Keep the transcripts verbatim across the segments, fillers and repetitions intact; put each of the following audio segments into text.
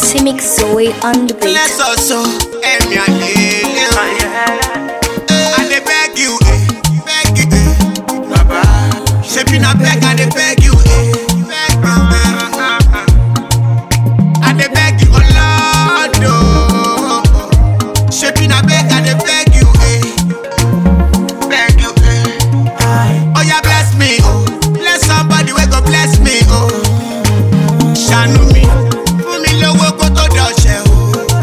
Mix Zoe on the beat. Let's also end me and I dey beg you, eh, beg you, eh, Baba. Shaping a beg, I dey beg you, eh, beg you, eh. I dey beg you, oh Lord, oh. Shaping a beg, I dey beg you, eh, beg you, eh. Oh yeah, bless me, oh, bless somebody wey go bless me, oh. Shanu me, fún mi lówó kó tó dọ̀ṣẹ́, oh.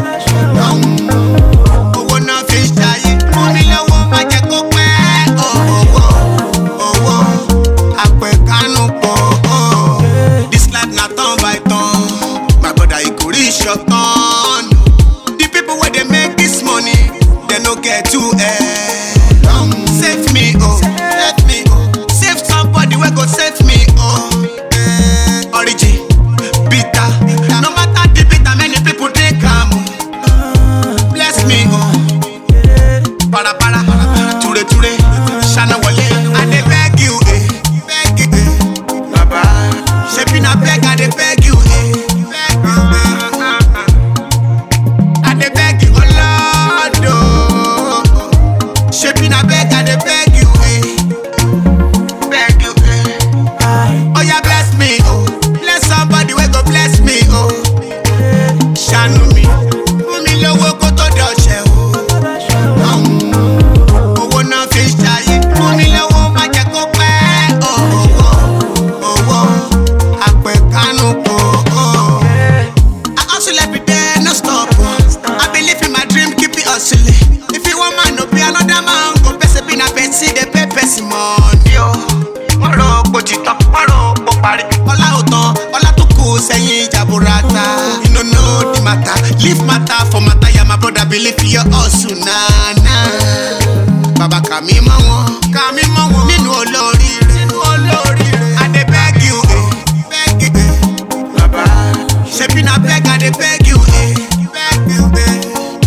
Owó náà fi ṣayé, fún mi lówó má jẹ́ kó pẹ́, oh. Owó, àpèkánú pọ̀, oh. This life na turn by turn, my brother e go reach your turn. The people wey dey make this money, they no get too eh. Save me, oh, save me, oh. Save somebody wey go save me, oh. Eh, origin. Bitter, no matter the bitter, many people drink am. Bless me, oh. Para para, ture ture, shana wale. I dey beg you, eh, beg you, eh, Baba. Shaping a beg, I dey beg you, eh, beg you, eh. I dey beg you, oh Lord, oh. Shaping a beg, I dey beg you, eh, beg you, eh. Oh yeah, bless me, oh. Bless somebody wey go bless me, oh. Shanu mi, fún mi lówó kó tó dọ̀ṣẹ́, oh. Owó náà fi ṣayé, fún mi lówó má jẹ́ kó pẹ́, oh. Owó, àpèkánú pọ̀, oh. I hustle every day, no stop, oh. I believe in my dream, keep it hustling. If you want man, no be another man. Go person be na person, dey pay person money, oh. Wọ́n rò pò títọ́, wọ́n rò pò parí. Ọlá ò tán, ọlá tó kù sẹ́yìn jaburata. You no know the matter, leave matter for matter. Yeah, my brother believe in your hustle, nah, nah. Baba kà mí mọ́ wọn, kà mí mọ́ wọn. Nínú olóríire, nínú olóríire. I dey beg you, eh, beg you, eh, Baba. Shaping a beg, I dey beg you, eh, beg you, eh.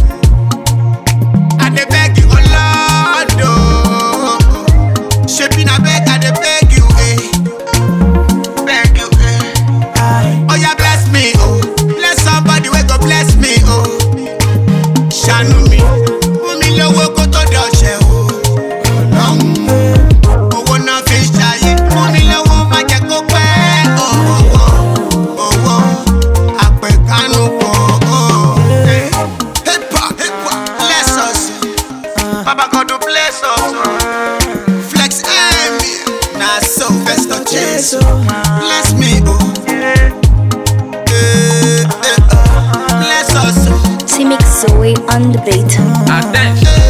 I dey beg you, oh Lord, oh. Shaping a beg, I dey beg you, eh, beg you, eh. Oh yeah, bless me, oh. Bless somebody wey go bless me, oh. Shanu mi, fún mi lówó kó tó dọ̀ṣẹ́, oh. Owó náà fi ṣayé, fún mi lówó má jẹ́ kó pẹ́, oh. Owó, àpèkánú pọ̀, oh. Hepa, hepa, bless us. Baba God do bless us. Flex Amy, na so best of Jesus. Bless me, oh. Eh, eh, uh, bless us. Mix Zoe on the beat. Attention.